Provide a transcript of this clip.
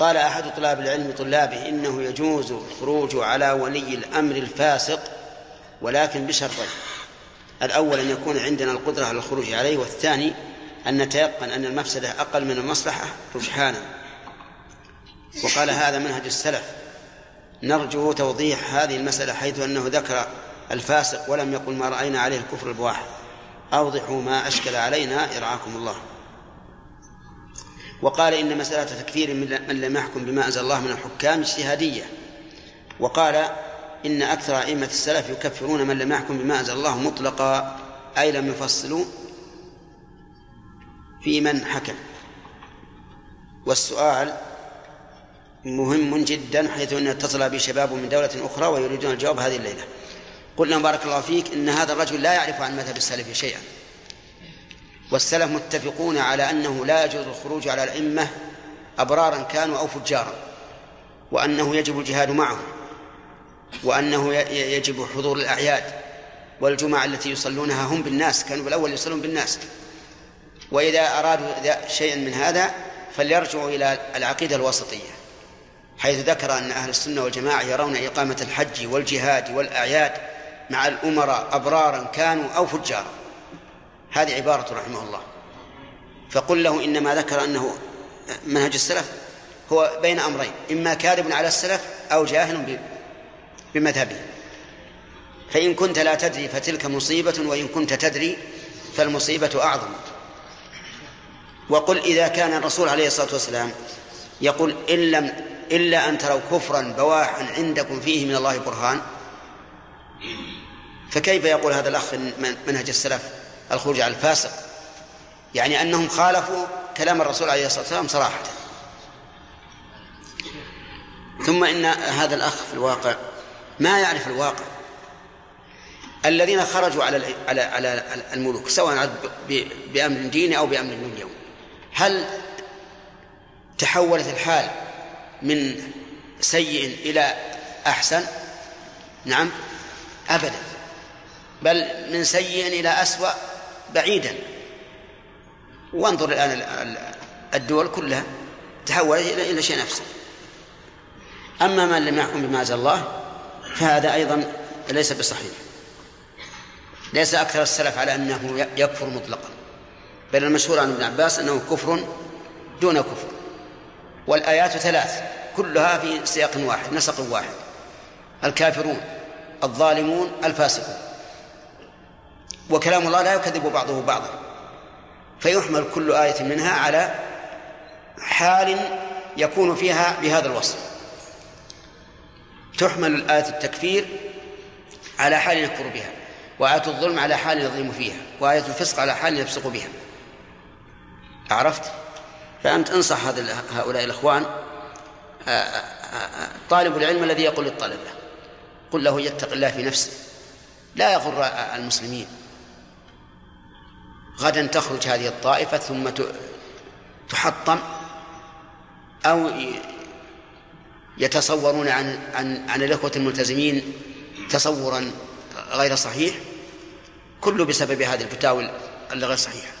قال أحد طلاب العلم طلابه إنه يجوز الخروج على ولي الأمر الفاسق ولكن بشرطين: الأول أن يكون عندنا القدرة على الخروج عليه، والثاني أن نتيقن أن المفسدة أقل من المصلحة رجحانا. وقال هذا منهج السلف. نرجو توضيح هذه المسألة، حيث أنه ذكر الفاسق ولم يقل ما رأينا عليه الكفر البواح. أوضحوا ما أشكل علينا يرعاكم الله. وقال إن مسألة تكفير من لم يحكم بما أنزل الله من الحكام اجتهادية. وقال إن أكثر أئمة السلف يكفرون من لم يحكم بما أنزل الله مطلقا، أي لم يفصلوا في من حكم. والسؤال مهم جدا، حيث أن يتصل به شباب من دولة أخرى ويريدون الجواب هذه الليلة. قلنا بارك الله فيك إن هذا الرجل لا يعرف عن مذهب السلف شيئا، والسلف متفقون على أنه لا يجوز الخروج على الأئمة أبرارا كانوا أو فجارا، وأنه يجب الجهاد معهم، وأنه يجب حضور الأعياد والجمعة التي يصلونها هم بالناس، كانوا بالأول يصلون بالناس. وإذا أرادوا شيئا من هذا فليرجعوا إلى العقيدة الوسطية، حيث ذكر أن أهل السنة والجماعة يرون إقامة الحج والجهاد والأعياد مع الأمراء أبرارا كانوا أو فجارا. هذه عبارة رحمه الله. فقل له إنما ذكر أنه منهج السلف هو بين أمرين: إما كاذب على السلف أو جاهل بمذهبه. فإن كنت لا تدري فتلك مصيبة، وإن كنت تدري فالمصيبة أعظم. وقل إذا كان الرسول عليه الصلاة والسلام يقول إلا أن تروا كفرا بواحا عندكم فيه من الله برهان، فكيف يقول هذا الأخ منهج السلف الخروج على الفاسق؟ يعني أنهم خالفوا كلام الرسول عليه الصلاة والسلام صراحة. ثم إن هذا الأخ في الواقع ما يعرف الواقع. الذين خرجوا على الملوك سواء بأمر ديني أو بأمر دنيوي، هل تحولت الحال من سيء إلى أحسن؟ نعم، أبدا، بل من سيء إلى أسوأ بعيدا. وانظر الآن الدول كلها تحولت إلى شيء نفسه. أما من لم يحكم بما أنزل الله فهذا أيضا ليس بصحيح. ليس أكثر السلف على أنه يكفر مطلقا، بل المشهور عن ابن عباس أنه كفر دون كفر. والآيات 3 كلها في سياق واحد، نسق واحد: الكافرون، الظالمون، الفاسقون. وكلام الله لا يكذب بعضه بعضا، فيحمل كل آية منها على حال يكون فيها بهذا الوصف. تحمل الآية التكفير على حال يكفر بها، وآية الظلم على حال يظلم فيها، وآية الفسق على حال يفسق بها. عرفت؟ فأنت انصح هؤلاء الأخوان. طالب العلم الذي يقول للطلبة قل له يتق الله في نفسه، لا يغر المسلمين. غدا تخرج هذه الطائفة ثم تحطم، أو يتصورون عن الإخوة الملتزمين تصورا غير صحيح، كله بسبب هذه الفتاوى الغير صحيحة.